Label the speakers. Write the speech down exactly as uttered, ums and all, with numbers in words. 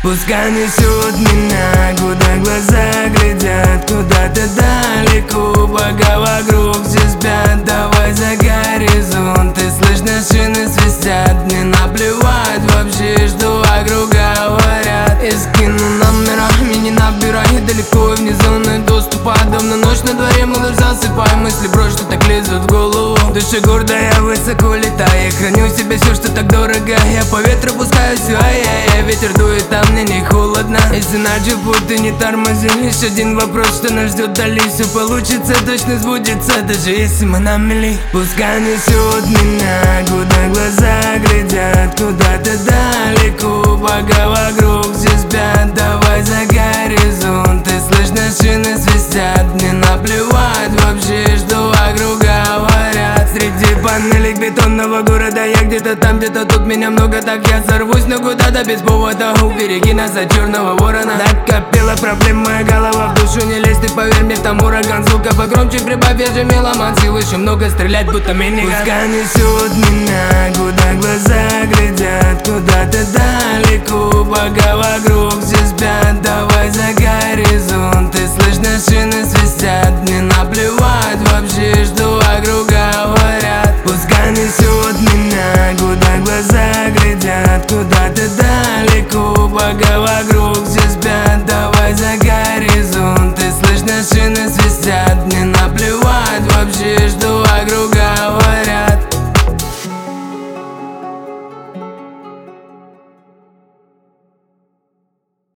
Speaker 1: Пускай несет меня, куда глаза глядят, куда-то далеко, пока вокруг все спят. Давай за горизонт, и слышно шины свистят. Мне наплевать вообще, что вокруг говорят. Я скину номера, меня не набирай, далеко и вне зоны доступа. Давно ночь на дворе, малыш, засыпай. Мысли прочь, что так лезут в голову. Душа гордая, высоко летая, храню в себе все, что так дорого. Я по ветру пускаю все, ай-яй-яй. Ветер дует, а мне не холодно. Если начал путь, ты не тормози. Лишь один вопрос, что нас ждет вдали. Все получится, точно сбудется, даже если мы на мели. Пускай несет меня, куда глаза глядят, куда-то далеко, пока вокруг все спят. Давай за горизонт, и слышно шины свистят. Мне наплевать вообще, что вокруг говорят. Среди панелек бетонного города я где-то там, где-то тут, меня много, так я сорвусь, но куда-то без повода. Убереги нас от черного ворона. Накопила проблем моя голова, в душу не лезь, ты поверь мне, там ураган. Звука погромче прибавь, я же меломан, сил еще много, стрелять будто миниган. Пускай несет меня, куда глаза глядят, куда-то далеко, пока вокруг все спят. Давай за горизонт, и слышно шины